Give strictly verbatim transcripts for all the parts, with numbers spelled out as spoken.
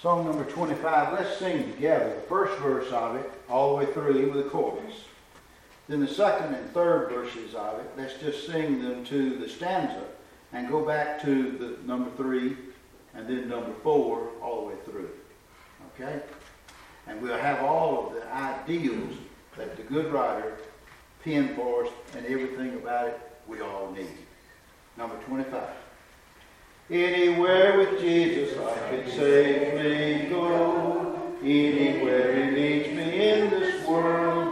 Song number twenty-five, let's sing together the first verse of it all the way through with the chorus. Then the second and third verses of it, let's just sing them to the stanza and go back to the number three and then number four all the way through. Okay? And we'll have all of the ideals that the good writer penned for us and everything about it we all need. Number twenty-five. Anywhere with Jesus I could safely go, anywhere he leads me in this world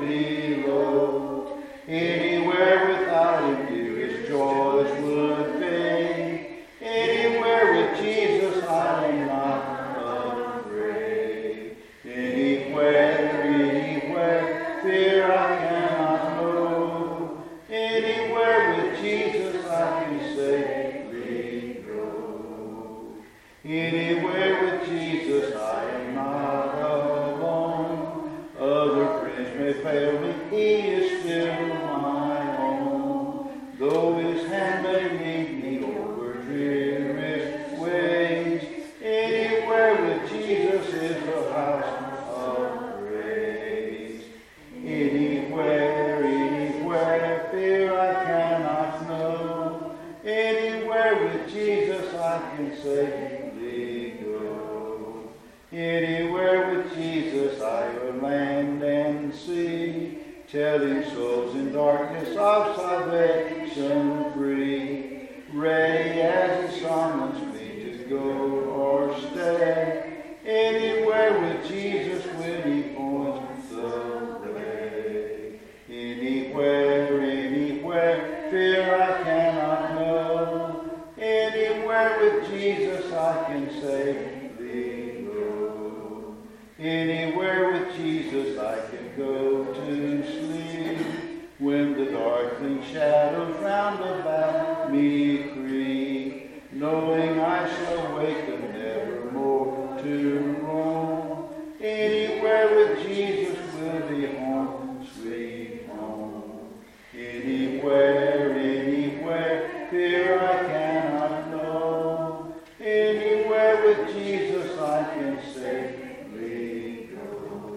below. Anywhere without him, dearest joys would fade. Anywhere with Jesus I am not afraid. Anywhere, anywhere, fear I cannot know. Anywhere with Jesus I can safely go. Anywhere with Jesus I am not alone. Other friends may fail me, he is still my own. Though his hand may lead me over dreariest ways, anywhere with Jesus is a house of praise. Anywhere, anywhere, fear I cannot know. Anywhere with Jesus I can safely go. Anywhere with Jesus I will land and see, telling souls in darkness of salvation free. Ready as the summons me to go or stay. Anywhere with Jesus when he points the way. Anywhere, anywhere, fear I cannot know. Anywhere with Jesus I can safely go. Anywhere with Jesus I can go to sleep, when the darkening shadows round about me creep, knowing I shall waken never more to roam. Anywhere with Jesus will be home, sweet home. Anywhere, anywhere, fear I cannot know. Anywhere with Jesus I can safely go.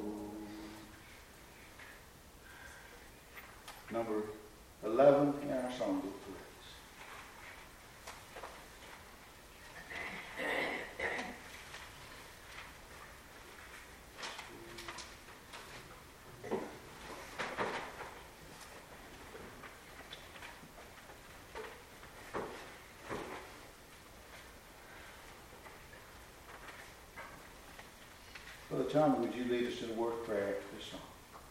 Number eleven in our songbook, please. Brother Tommy, would you lead us in a word of prayer after this song?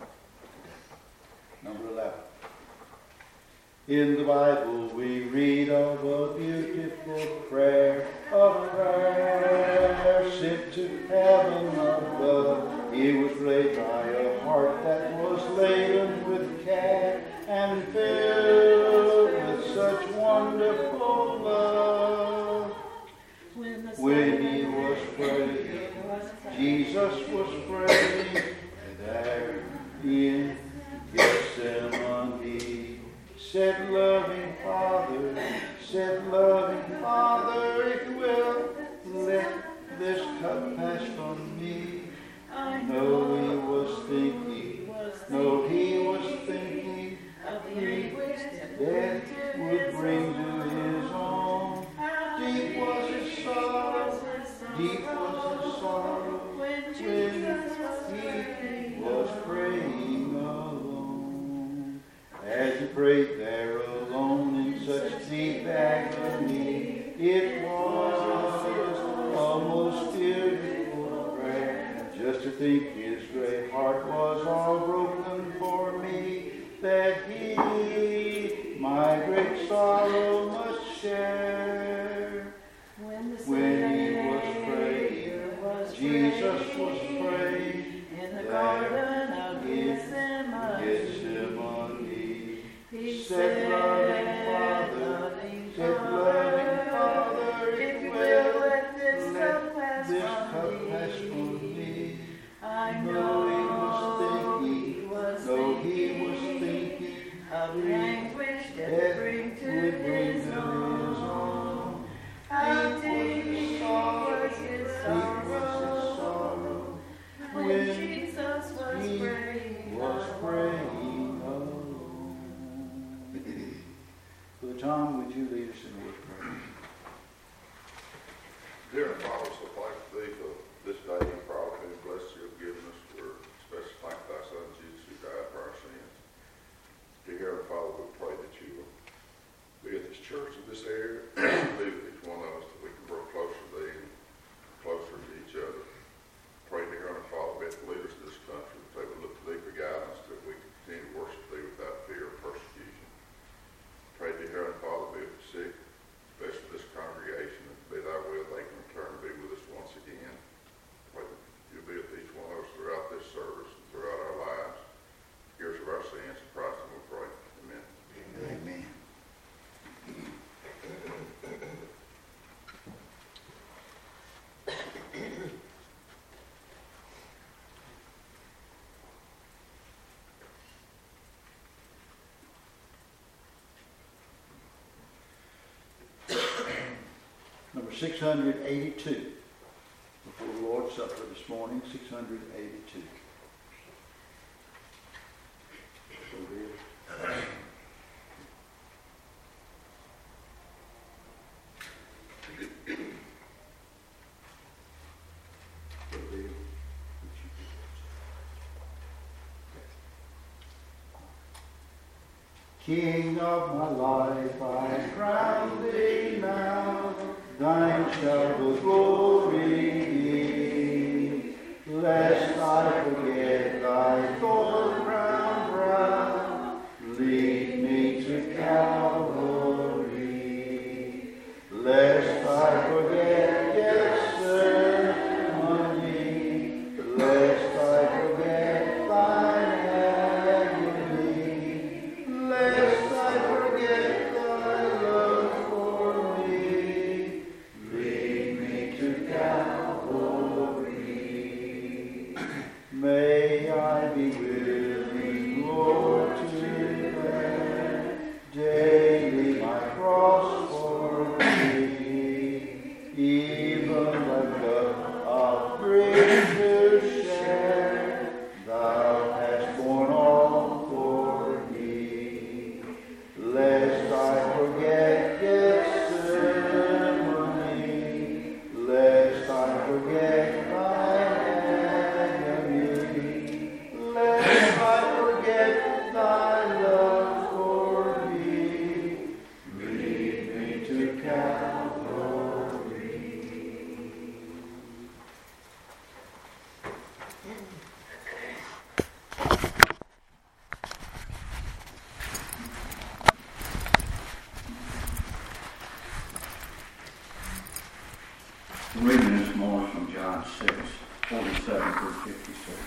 Number eleven. In the Bible we read of a beautiful prayer, a prayer sent to heaven above. It was laid by a heart that was laden with care and filled with such wonderful love. When he was praying, Jesus was praying there in Gethsemane. Said, loving Father, said, loving Father, if you will, let this cup pass from me. I know he was thinking, no, he was thinking of grief death would bring to his own. Deep was his sorrow, deep was his sorrow, when he was praying alone. As he prayed there alone in such deep agony, it was a most beautiful prayer. Just to think his great heart was all broken for me, that he my great sorrow must share. When he was praying, Jesus was praying in the garden of Gethsemane. He said, loving Father, said, loving Father, if you will, let this cup pass from me. I know he was thinking, no, he was thinking of the anguish that would bring to his own. would you lead us in the word of prayer? Dear Father, so thank thee for this day you brought and blessed you have given us. We're especially thank thy Son Jesus who died for our sins. Dear Father, we pray that you will be at this church in this area, be with each one of us, that we can grow closer to thee and closer to each other. Pray, dear Heavenly Father, be the leaders of this country, that they would look to thee for guidance, that we can continue to worship thee without fear of persecution. Pray, dear Heavenly Father, be with the sick, especially this congregation, and be thy will they can return to be with us once again. Pray that you'll be with each one of us throughout this service and throughout our lives. Forgive us of our sins, in Christ and we pray. Amen. Amen. Number six hundred eighty-two. Before the Lord's Supper this morning, six hundred eighty-two. So be it. So be it. King of my life, I crown thee now. Thine shall the glory be, lest I forget thy thorn crown brow. Lead me to Calvary, lest I forget Gethsemane, lest I forget thine agony, lest I forget thy love for me. Lead me to Calvary. May I be willing, Lord, to bear daily my cross for thee, even the cup of grief to share. Thou hast borne all for me, lest I forget Gethsemane, lest I forget thy agony, lest I forget thy love for me. Lead me to Calvary. The reading this morning from John six, forty-seven through fifty-six.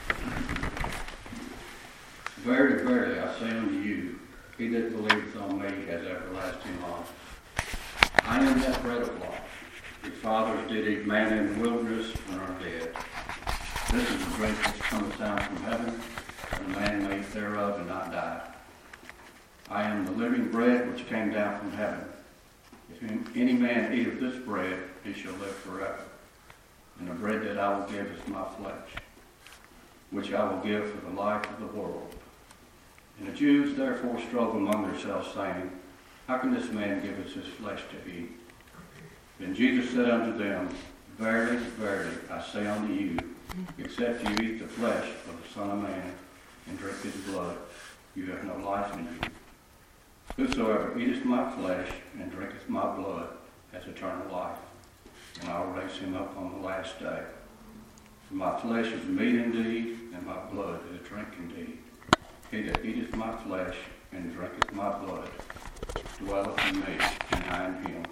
Verily, verily, I say unto you, he that believeth on me has everlasting life. I am that bread of life. Your fathers did eat manna in the wilderness and are dead. This is the bread which cometh down from heaven, and a man may eat thereof and not die. I am the living bread which came down from heaven. If any man eat of this bread, he shall live forever. And the bread that I will give is my flesh, which I will give for the life of the world. And the Jews therefore strove among themselves, saying, How can this man give us his flesh to eat? Then Jesus said unto them, Verily, verily, I say unto you, except you eat the flesh of the Son of Man and drink his blood, you have no life in you. Whosoever eateth my flesh and drinketh my blood has eternal life, and I will raise him up on the last day. For my flesh is meat indeed, and my blood is drink indeed. He that eateth my flesh and drinketh my blood dwelleth in me, and I in him.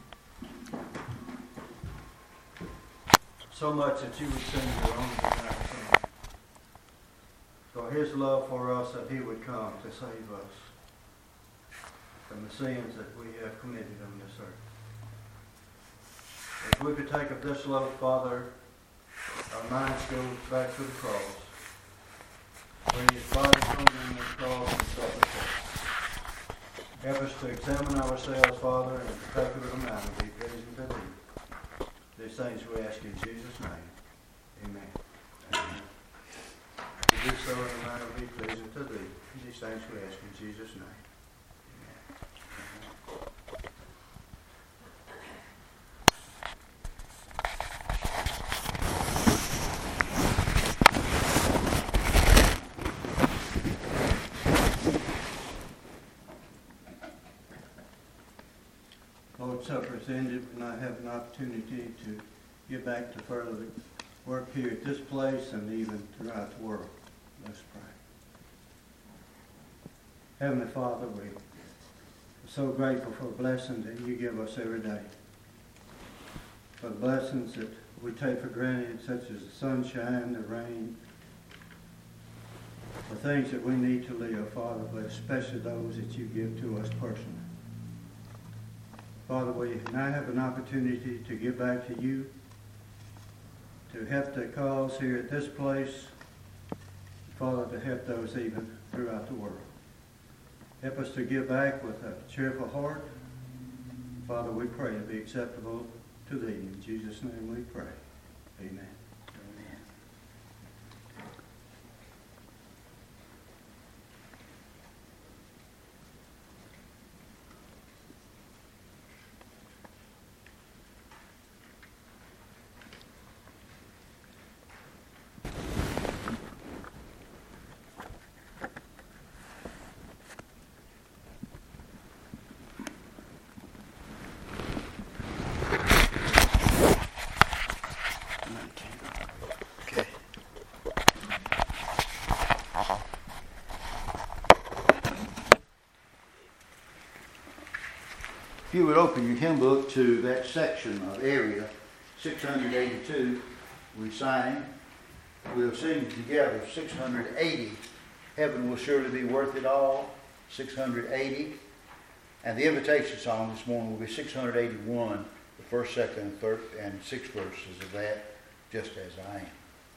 So much that you would send your only begotten Son. For his love for us, that he would come to save us from the sins that we have committed on this earth. If we could take of this loaf, Father, our minds go back to the cross, where his body hung on the cross and suffered for us. Help us to examine ourselves, Father, and to take of the matter be pleasing to thee. These things we ask in Jesus' name. Amen. Amen. To do so in the manner be pleasing to thee. These things we ask in Jesus' name. Amen. Amen. Lord Supper is ended, and I have an opportunity to get back to further work here at this place and even throughout the world. Let's pray. Heavenly Father, we are so grateful for the blessings that you give us every day. For the blessings that we take for granted, such as the sunshine, the rain, the things that we need to live, Father, but especially those that you give to us personally. Father, we now have an opportunity to give back to you, to help the cause here at this place, Father, to help those even throughout the world. Help us to give back with a cheerful heart. Father, we pray to be acceptable to thee. In Jesus' name we pray. Amen. If you would open your hymn book to that section of area six hundred eighty-two, we sang. We'll sing together six hundred eighty. Heaven will surely be worth it all. six hundred eighty. And the invitation song this morning will be six hundred eighty-one, the first, second, and third, and sixth verses of that, Just As I Am.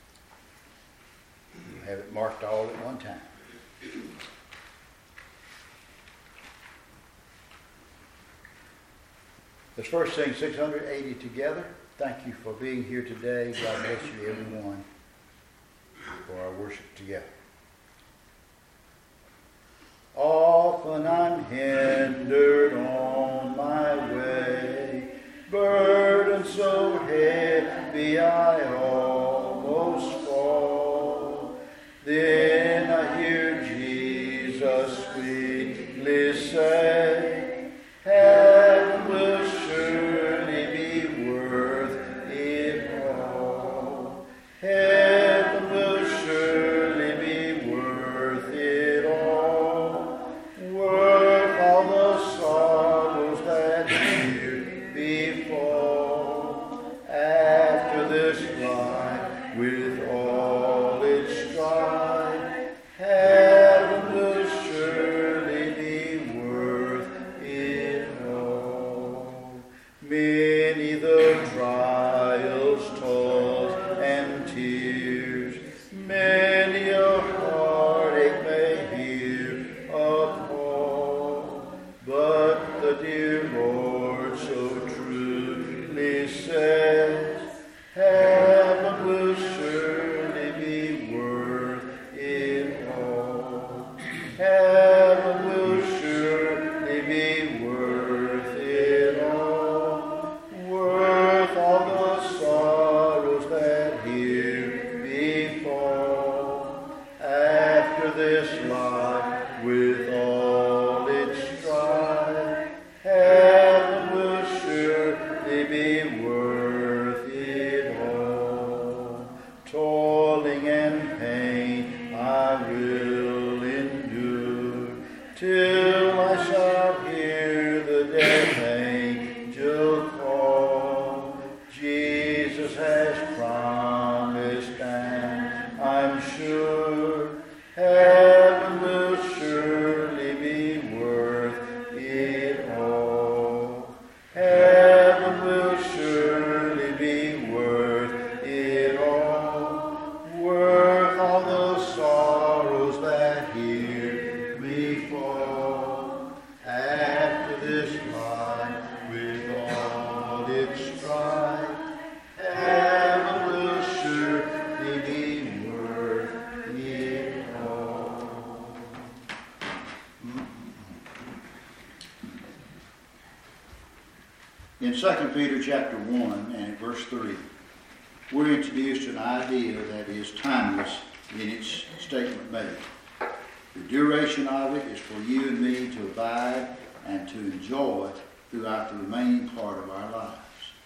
You'll have it marked all at one time. Let's first sing six hundred eighty together. Thank you for being here today. God bless you, everyone, for our worship together. Often I'm hindered on my way, burden so heavy I almost fall. Then I hear Jesus sweetly say, heaven will surely be worth it all. Heaven will surely be worth it all. Worth all the sorrows that here befall. After this life with all its strife, heaven will surely be worth it all. Many the trials, toils, and tears, many a heartache may here appall, but the dear Lord so truly says, heaven will surely be worth it all. Heaven will surely be worth it all. Worth all the sorrows that here befall. After this life with all its strife, heaven will surely be worth it all. Toiling and pain I will endure, till I shall hear the death angel call. Jesus has promised, and I'm sure heaven will surely be worth it all. Heaven will surely be worth it all. Worth all the sorrows that here befall. After this life with all its strife, heaven will surely be worth it all. In Second Peter chapter one and at verse three, we're introduced to an idea that is timeless in its statement made. The duration of it is for you and me to abide and to enjoy throughout the remaining part of our lives.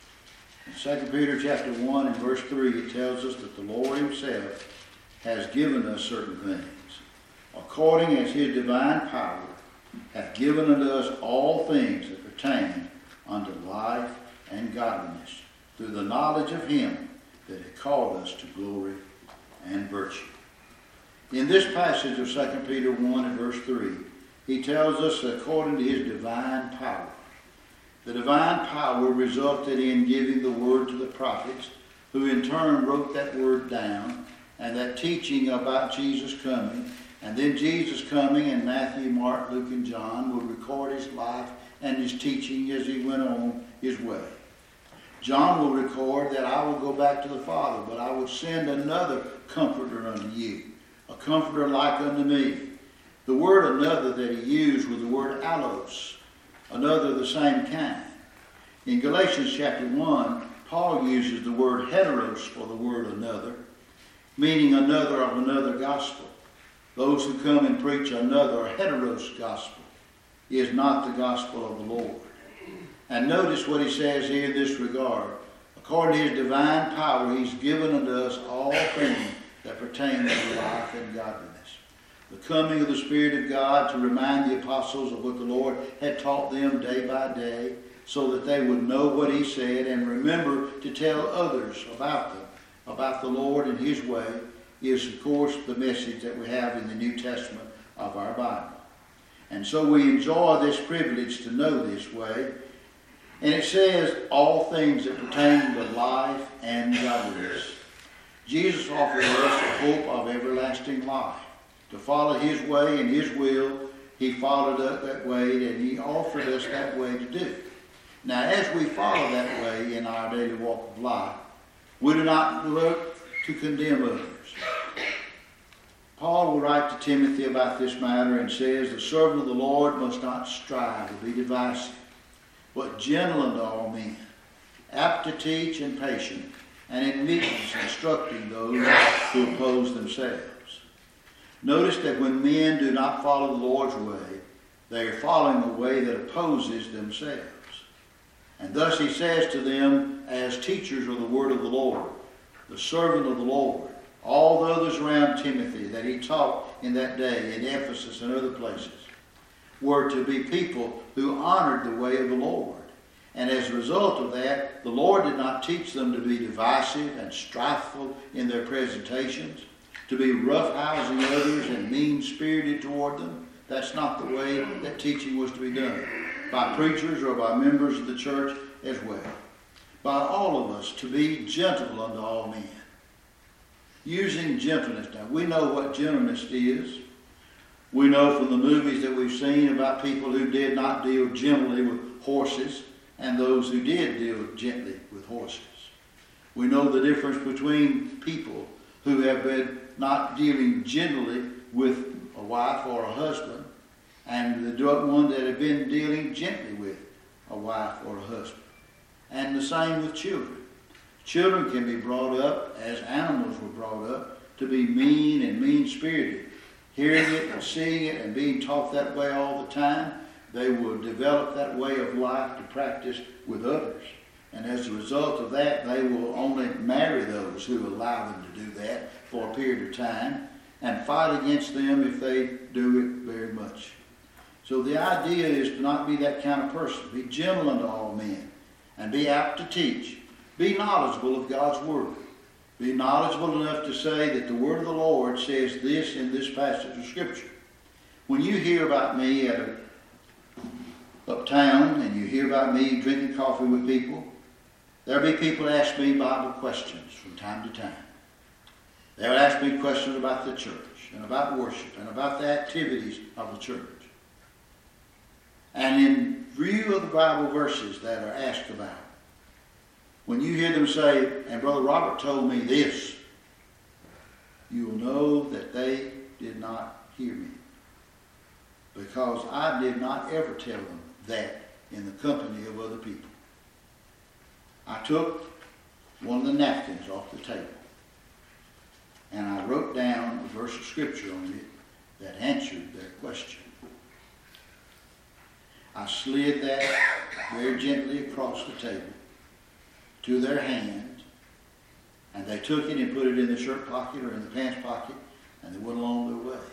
In Second Peter chapter one and verse three, it tells us that the Lord himself has given us certain things, according as his divine power hath given unto us all things that pertain unto life and godliness, through the knowledge of him that hath called us to glory and virtue. In this passage of Second Peter one and verse three, he tells us that according to his divine power, the divine power resulted in giving the word to the prophets, who in turn wrote that word down, and that teaching about Jesus coming, and then Jesus coming in Matthew, Mark, Luke, and John would record his life and his teaching as he went on his way. John will record that I will go back to the Father, but I will send another comforter unto you, a comforter like unto me. The word another that he used was the word allos, another of the same kind. In Galatians chapter one, Paul uses the word heteros for the word another, meaning another of another gospel. Those who come and preach another heteros gospel is not the gospel of the Lord. And notice what he says here in this regard. According to his divine power, he's given unto us all things that pertain to life and godliness. The coming of the Spirit of God to remind the apostles of what the Lord had taught them day by day, so that they would know what he said and remember to tell others about them, about the Lord and his way, is of course the message that we have in the New Testament of our Bible. And so we enjoy this privilege to know this way. And it says, all things that pertain to life and godliness. Jesus offered us the hope of everlasting life. To follow his way and his will, he followed us that way, and he offered us that way to do. Now, as we follow that way in our daily walk of life, we do not look to condemn others. Paul will write to Timothy about this matter and says, the servant of the Lord must not strive or be divisive, but gentle unto all men, apt to teach and patient, and in meekness instructing those who oppose themselves. Notice that when men do not follow the Lord's way, they are following a way that opposes themselves. And thus he says to them, as teachers of the word of the Lord, the servant of the Lord, all the others around Timothy that he taught in that day in Ephesus and other places, were to be people who honored the way of the Lord. And as a result of that, the Lord did not teach them to be divisive and strifeful in their presentations, to be roughhousing others and mean-spirited toward them. That's not the way that teaching was to be done, by preachers or by members of the church as well. By all of us, to be gentle unto all men. Using gentleness. Now, we know what gentleness is. We know from the movies that we've seen about people who did not deal gently with horses and those who did deal gently with horses. We know the difference between people who have been not dealing gently with a wife or a husband and the one that have been dealing gently with a wife or a husband. And the same with children. Children can be brought up as animals were brought up to be mean and mean-spirited. Hearing it and seeing it and being taught that way all the time, they will develop that way of life to practice with others. And as a result of that, they will only marry those who allow them to do that for a period of time and fight against them if they do it very much. So the idea is to not be that kind of person. Be gentle unto all men and be apt to teach. Be knowledgeable of God's Word. Be knowledgeable enough to say that the Word of the Lord says this in this passage of Scripture. When you hear about me at a, uptown and you hear about me drinking coffee with people, there'll be people that ask me Bible questions from time to time. They'll ask me questions about the church and about worship and about the activities of the church. And in view of the Bible verses that are asked about, when you hear them say, and Brother Robert told me this, you will know that they did not hear me. Because I did not ever tell them that in the company of other people. I took one of the napkins off the table and I wrote down a verse of Scripture on it that answered their question. I slid that very gently across the table to their hands, and they took it and put it in the shirt pocket or in the pants pocket, and they went along their way.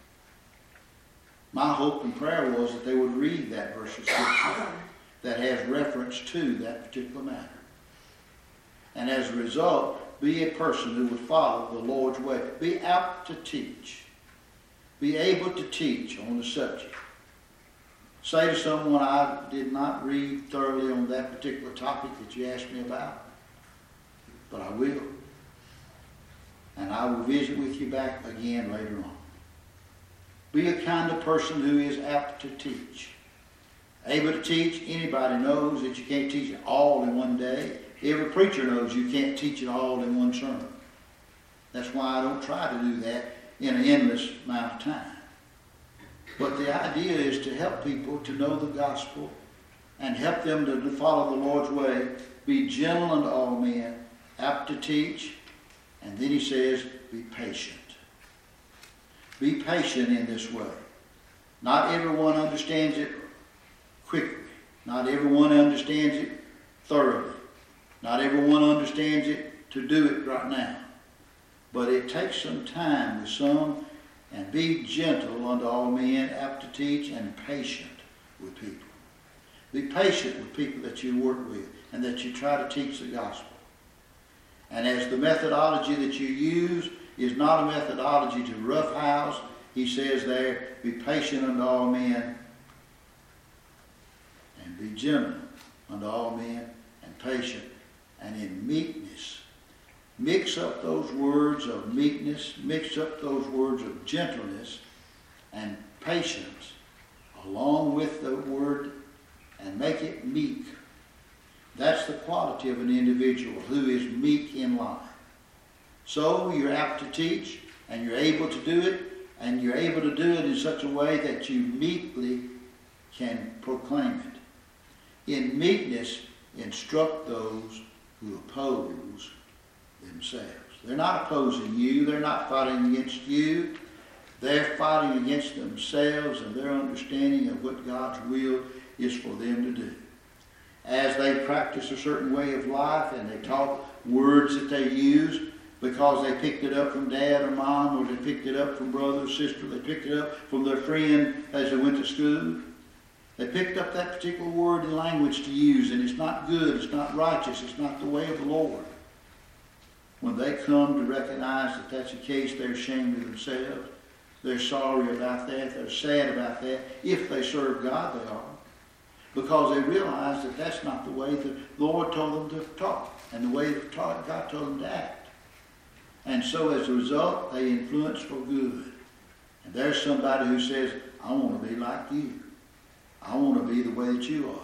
My hope and prayer was that they would read that verse of Scripture that has reference to that particular matter. And as a result, be a person who would follow the Lord's way. Be apt to teach. Be able to teach on the subject. Say to someone, I did not read thoroughly on that particular topic that you asked me about, but I will. And I will visit with you back again later on. Be a kind of person who is apt to teach. Able to teach. Anybody knows that you can't teach it all in one day. Every preacher knows you can't teach it all in one sermon. That's why I don't try to do that in an endless amount of time. But the idea is to help people to know the gospel and help them to follow the Lord's way. Be gentle unto all men, apt to teach. And then he says, be patient. Be patient in this way. Not everyone understands it quickly. Not everyone understands it thoroughly. Not everyone understands it to do it right now. But it takes some time with some, and be gentle unto all men, apt to teach, and patient with people. Be patient with people that you work with and that you try to teach the gospel. And as the methodology that you use is not a methodology to roughhouse, he says there, be patient unto all men, and be gentle unto all men, and patient, and in meekness. Mix up those words of meekness, mix up those words of gentleness and patience along with the word, and make it meek. That's the quality of an individual who is meek in life. So you're apt to teach, and you're able to do it, and you're able to do it in such a way that you meekly can proclaim it. In meekness, instruct those who oppose themselves. They're not opposing you. They're not fighting against you. They're fighting against themselves and their understanding of what God's will is for them to do. As they practice a certain way of life and they talk words that they use because they picked it up from dad or mom, or they picked it up from brother or sister, they picked it up from their friend as they went to school. They picked up that particular word and language to use, and it's not good, it's not righteous, it's not the way of the Lord. When they come to recognize that that's the case, they're ashamed of themselves. They're sorry about that. They're sad about that. If they serve God, they are. Because they realize that that's not the way the Lord told them to talk, and the way that God told them to act. And so as a result, they influence for good. And there's somebody who says, I want to be like you. I want to be the way that you are.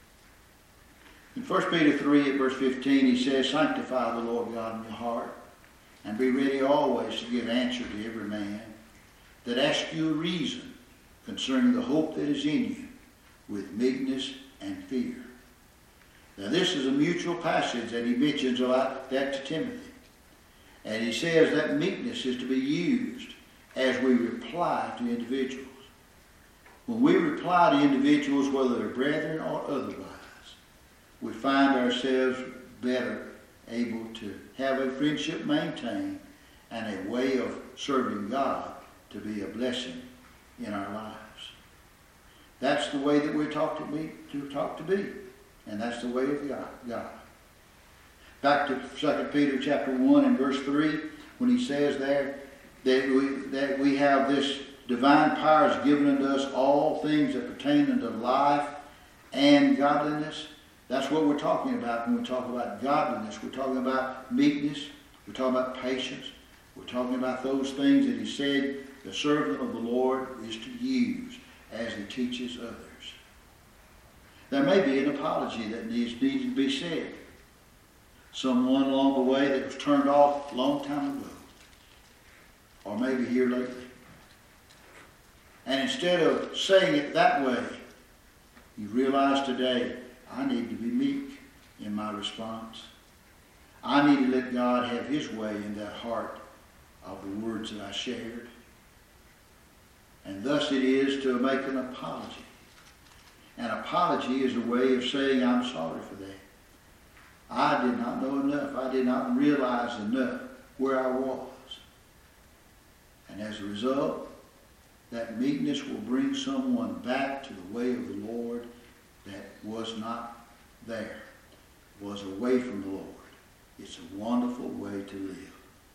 In First Peter three at verse fifteen, he says, sanctify the Lord God in your heart, and be ready always to give answer to every man that asks you a reason concerning the hope that is in you, with meekness and fear. Now this is a mutual passage that he mentions about that to Timothy. And he says that meekness is to be used as we reply to individuals. When we reply to individuals, whether they're brethren or otherwise, we find ourselves better able to have a friendship maintained and a way of serving God to be a blessing in our lives. That's the way that we're taught to be, to taught to be. And that's the way of God. God. Back to Second Peter chapter one and verse three, when he says there that we, that we have this divine power is given unto us all things that pertain unto life and godliness. That's what we're talking about when we talk about godliness. We're talking about meekness. We're talking about patience. We're talking about those things that he said the servant of the Lord is to use as he teaches others. There may be an apology that needs, needs to be said. Someone along the way that was turned off a long time ago. Or maybe here lately. And instead of saying it that way, you realize today, I need to be meek in my response. I need to let God have his way in that heart of the words that I shared. And thus it is to make an apology. An apology is a way of saying I'm sorry for that. I did not know enough. I did not realize enough where I was. And as a result, that meekness will bring someone back to the way of the Lord that was not there, was away from the Lord. It's a wonderful way to live.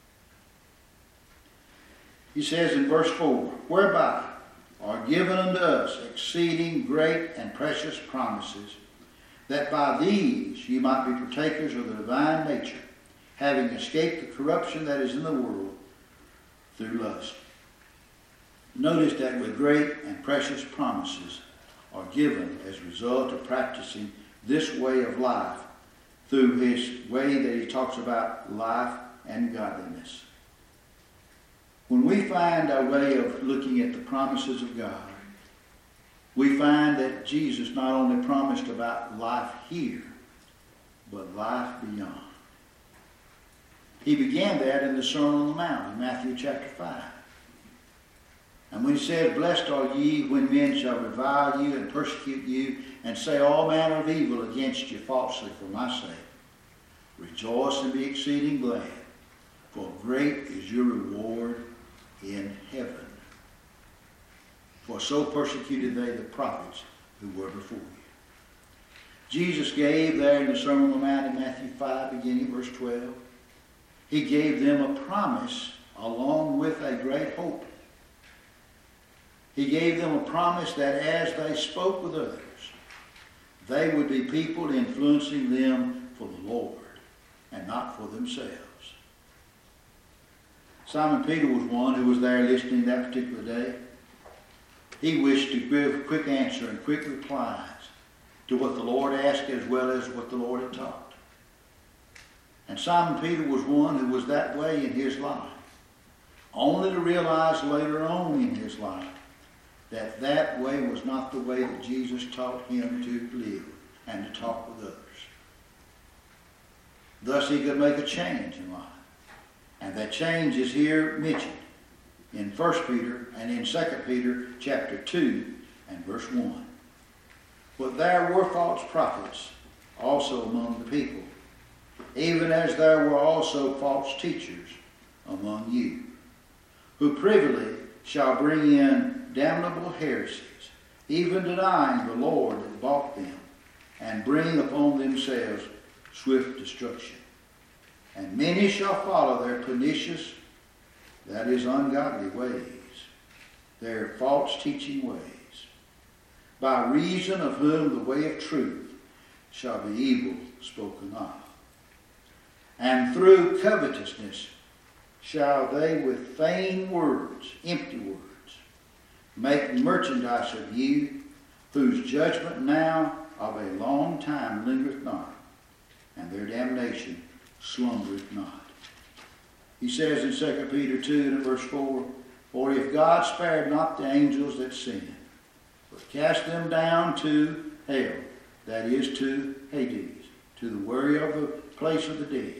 He says in verse four, whereby are given unto us exceeding great and precious promises, that by these ye might be partakers of the divine nature, having escaped the corruption that is in the world through lust. Notice that with great and precious promises are given as a result of practicing this way of life through his way that he talks about life and godliness. When we find our way of looking at the promises of God, we find that Jesus not only promised about life here, but life beyond. He began that in the Sermon on the Mount in Matthew chapter five. And when he said, blessed are ye when men shall revile you and persecute you and say all manner of evil against you falsely for my sake, rejoice and be exceeding glad, for great is your reward in heaven. For so persecuted they the prophets who were before you. Jesus gave there in the Sermon on the Mount in Matthew five, beginning verse twelve, he gave them a promise along with a great hope. He gave them a promise that as they spoke with others, they would be people influencing them for the Lord and not for themselves. Simon Peter was one who was there listening that particular day. He wished to give a quick answer and quick replies to what the Lord asked as well as what the Lord had taught. And Simon Peter was one who was that way in his life, only to realize later on in his life that that way was not the way that Jesus taught him to live and to talk with others. Thus he could make a change in life. And that change is here mentioned in First Peter and in Second Peter chapter two and verse one. But there were false prophets also among the people, even as there were also false teachers among you, who privily shall bring in damnable heresies, even denying the Lord that bought them, and bring upon themselves swift destruction. And many shall follow their pernicious, that is, ungodly ways, their false teaching ways, by reason of whom the way of truth shall be evil spoken of. And through covetousness shall they with vain words, empty words, make merchandise of you, whose judgment now of a long time lingereth not, and their damnation slumbereth not. He says in Second Peter two and verse four, for if God spared not the angels that sinned, but cast them down to hell, that is to Hades, to the worry of the place of the dead,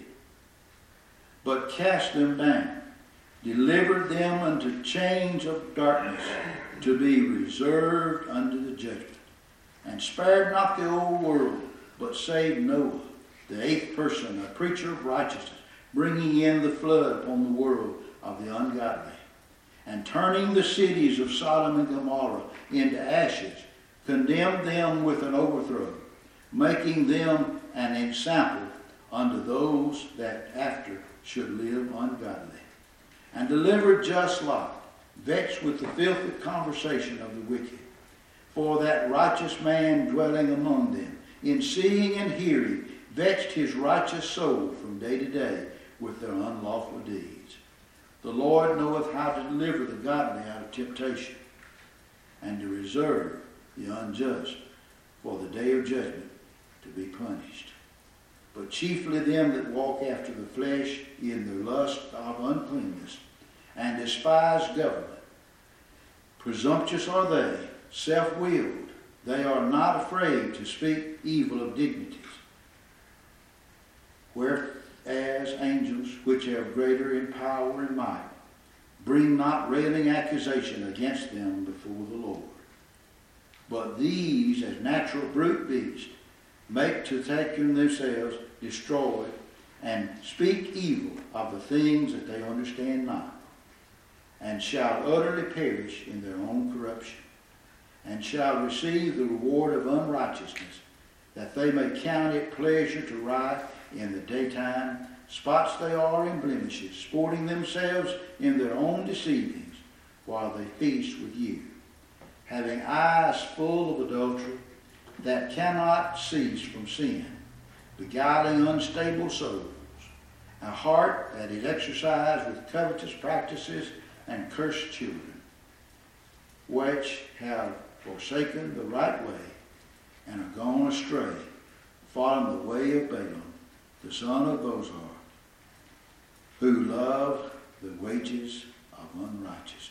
but cast them down, delivered them unto chains of darkness, to be reserved unto the judgment, and spared not the old world, but saved Noah, the eighth person, a preacher of righteousness, bringing in the flood upon the world of the ungodly, and turning the cities of Sodom and Gomorrah into ashes, condemned them with an overthrow, making them an example unto those that after should live ungodly, and delivered just Lot, vexed with the filthy conversation of the wicked, for that righteous man dwelling among them, in seeing and hearing, vexed his righteous soul from day to day with their unlawful deeds. The Lord knoweth how to deliver the godly out of temptation, and to reserve the unjust for the day of judgment to be punished. But chiefly them that walk after the flesh in their lust of uncleanness, and despise government. Presumptuous are they, self-willed. They are not afraid to speak evil of dignities. Whereas angels, which are greater in power and might, bring not railing accusation against them before the Lord. But these, as natural brute beasts, make to take in themselves, destroy, and speak evil of the things that they understand not, and shall utterly perish in their own corruption, and shall receive the reward of unrighteousness, that they may count it pleasure to write in the daytime, spots they are in blemishes, sporting themselves in their own deceivings, while they feast with you, having eyes full of adultery, that cannot cease from sin, beguiling unstable souls, a heart that is exercised with covetous practices and cursed children, which have forsaken the right way, and are gone astray, following the way of Balaam, the son of Bosor, who loved the wages of unrighteousness.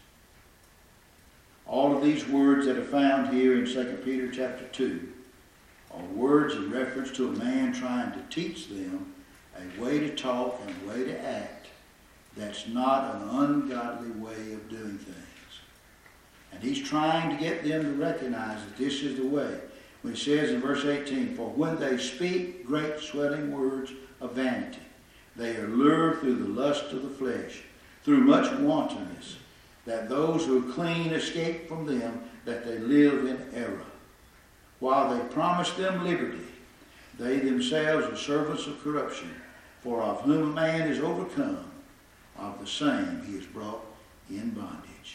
All of these words that are found here in Second Peter chapter two are words in reference to a man trying to teach them a way to talk and a way to act that's not an ungodly way of doing things. And he's trying to get them to recognize that this is the way. When he says in verse eighteen, for when they speak great swelling words of vanity, they are lured through the lust of the flesh, through much wantonness, that those who are clean escape from them, that they live in error. While they promise them liberty, they themselves are servants of corruption, for of whom a man is overcome, of the same he is brought in bondage.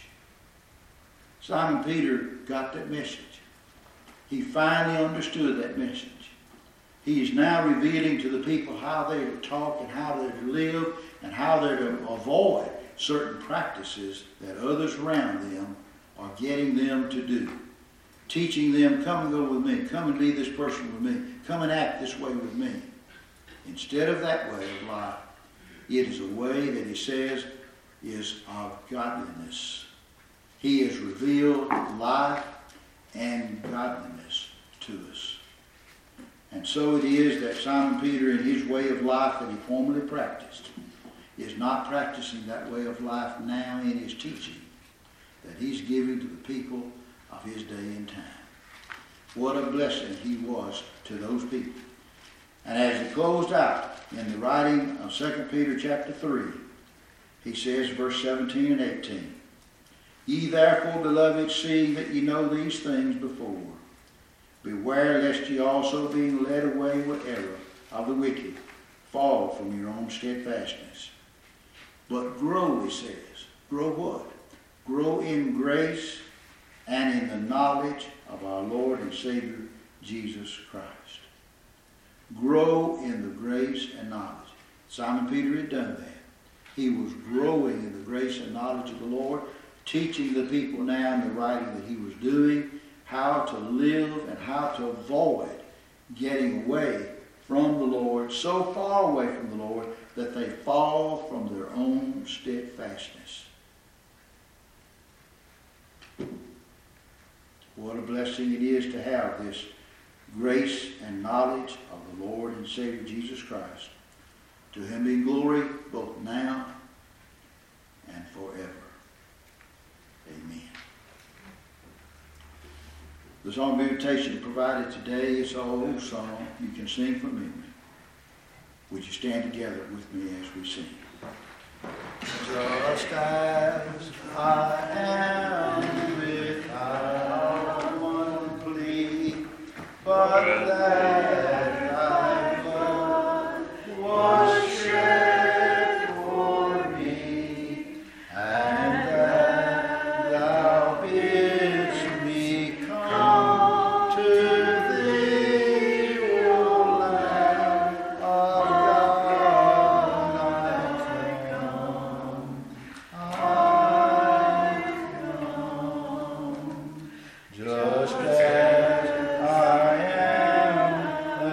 Simon Peter got that message. He finally understood that message. He is now revealing to the people how they're to talk and how they're to live and how they're to avoid certain practices that others around them are getting them to do. Teaching them, come and go with me, come and be this person with me, come and act this way with me. Instead of that way of life, it is a way that he says is of godliness. He has revealed life and godliness to us. And so it is that Simon Peter, in his way of life that he formerly practiced, is not practicing that way of life now in his teaching that he's giving to the people of his day and time. What a blessing he was to those people. And as he closed out in the writing of Second Peter chapter three, he says, verse seventeen and eighteen, ye therefore, beloved, seeing that ye know these things before, beware lest ye also, being led away with error of the wicked, fall from your own steadfastness. But grow, he says. Grow what? Grow in grace and in the knowledge of our Lord and Savior, Jesus Christ. Grow in the grace and knowledge. Simon Peter had done that. He was growing in the grace and knowledge of the Lord, teaching the people now in the writing that he was doing, how to live and how to avoid getting away from the Lord, so far away from the Lord that they fall from their own steadfastness. What a blessing it is to have this grace and knowledge of the Lord and Savior Jesus Christ. To him be glory both now and forever. Amen. The song of invitation provided today is an old song you can sing from memory. Would you stand together with me as we sing? Just as I am without one plea, but that thy blood was shed for me, and that thou bidst me come to thee, O Lamb of God, I come, I come, just as I am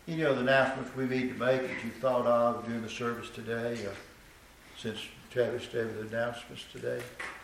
Any other announcements we need to make that you thought of during the service today, uh, since Travis gave the announcements today?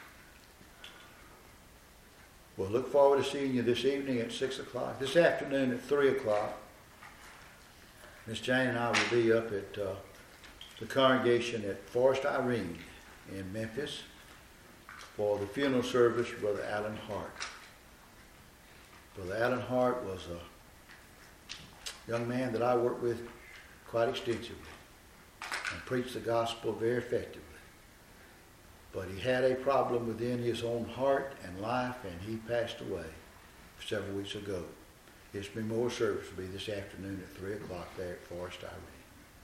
We'll look forward to seeing you this evening at six o'clock. This afternoon at three o'clock, Miss Jane and I will be up at uh, the congregation at Forest Irene in Memphis for the funeral service for Brother Alan Hart. Brother Alan Hart was a young man that I worked with quite extensively and preached the gospel very effectively. But he had a problem within his own heart and life, and he passed away several weeks ago. His memorial service will be this afternoon at three o'clock there at Forest Irene.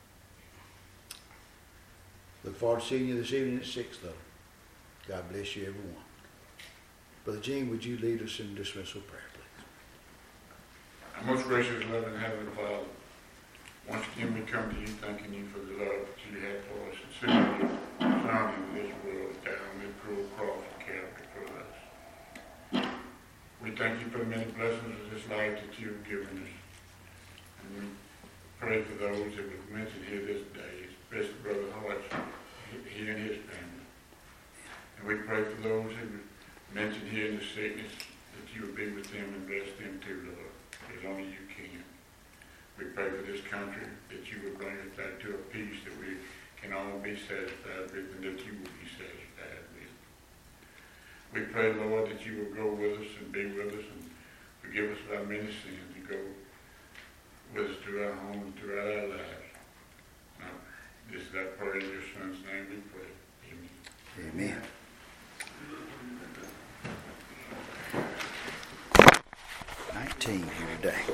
Look forward to seeing you this evening at six, though. God bless you, everyone. Brother Gene, would you lead us in dismissal prayer, please? Our most gracious, loving Heavenly Father, once again we come to you thanking you for the love that you have for us and sending your Son into this world down this cruel cross of Calvary for us. We thank you for the many blessings of this life that you have given us. And we pray for those that were mentioned here this day, especially Brother Hart, he and his family. And we pray for those who were mentioned here in the sickness, that you would be with them and bless them too, Lord, as only you can. We pray for this country, that you would bring us back to a peace that we can all be satisfied with and that you will be satisfied with. We pray, Lord, that you will go with us and be with us and forgive us of our many sins and go with us through our home and throughout our lives. Now, this is our prayer in your Son's name we pray. Amen. Amen. nineteen here today.